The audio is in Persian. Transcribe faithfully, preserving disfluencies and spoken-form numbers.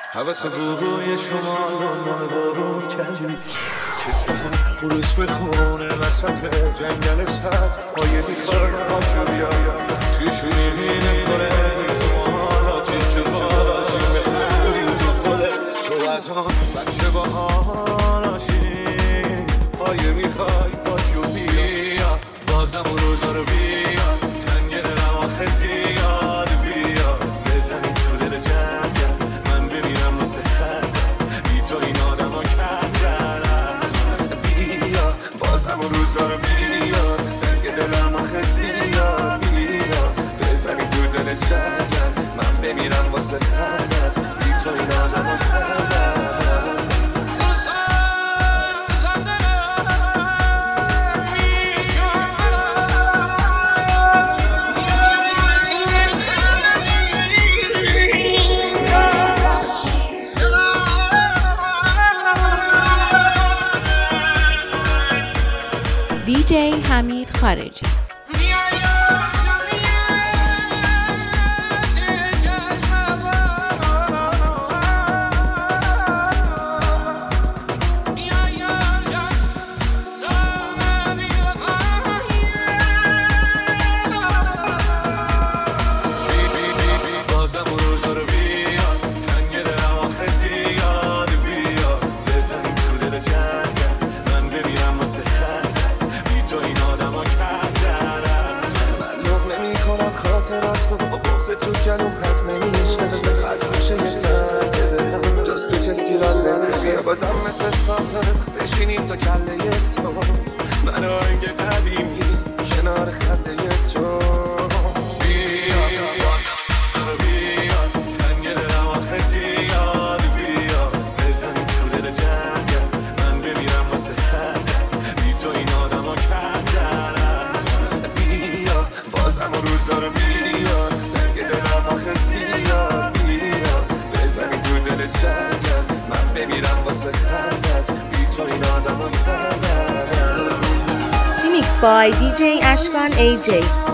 حوث بوی شما من بارون کردی که سهر خروس بخونه وسط جنگلش هست پایه میخواد پاشو بیا توی شیرین کنه حالا چی چه باشی بخوری تو خوده تو از آن بچه با حالاشی پایه میخوای پاشو بیا بازم اون روزا رو بیا تنگ دلم آخه زیاد بیا بزنیم تو دل جنگل من بمیرم واسه خندت بی تو این آدم ها کندن از من بیا بازم اون روزا رو بیا تنگ دلم آخه زیاد بیا بزنیم تو دل جنگل من بمیرم واسه خندت بی تو این آدم ها کندن از من دی جی حمید خارجی. تو کلوم پس نمیشه از خوشه یه تنگ دلم جز تو کسی را نمیشه بازم مثل سابق بشینیم تا کله صبح من آهنگ قدیمی کنار خنده تو بیا بازم سوزا رو بیا تنگ دلم آخه زیاد بیا بزنیم تو دل جنگل من بمیرم واسه خندت بی تو این آدم ها کندن از من بیا بازم روزا رو بیا آخه زیاد بیا بزنی تو دل جنگل من بمیرم واسه خندت بی تو این آدم ها کردن. Remixed by دی جی Ashkan A J.